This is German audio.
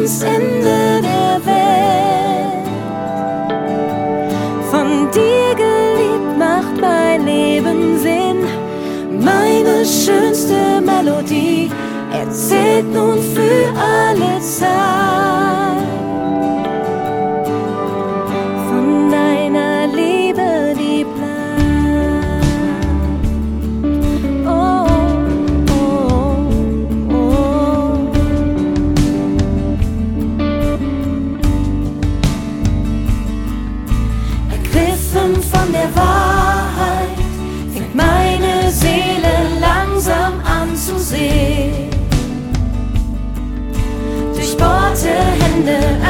ans Ende der Welt. Von dir geliebt macht mein Leben Sinn. Meine schönste Melodie erzählt nun für alle Zeit von deiner Liebe, die bleibt. Oh, oh, oh. Ergriffen von der Wahrheit fängt meine Seele langsam an zu sehen. Durchbohrte Hände